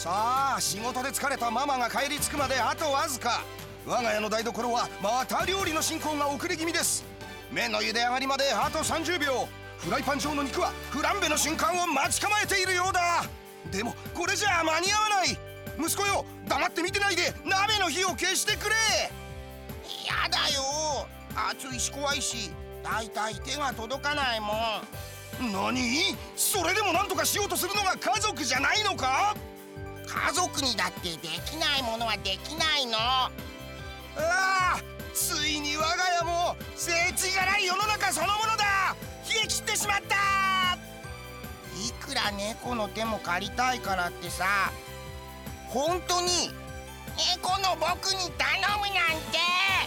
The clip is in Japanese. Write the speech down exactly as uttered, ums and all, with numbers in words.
さあ、仕事で疲れたママが帰り着くまであとわずか。我が家の台所はまた料理の進行が遅れ気味です。麺の茹で上がりまであとさんじゅうびょう。フライパン上の肉はフランベの瞬間を待ち構えているようだ。でもこれじゃ間に合わない。息子よ、黙って見てないで鍋の火を消してくれ。 やだよ、熱いし怖いし、だいたい手が届かないもん。 何？それでも何とかしようとするのが家族じゃないのか？ 家族にだってできないものはできないの。 ああ、ついに我が家も聖地がない世の中そのものだ。冷え切ってしまった。 いくら猫の手も借りたいからってさ、本当に猫の僕に頼むなんて。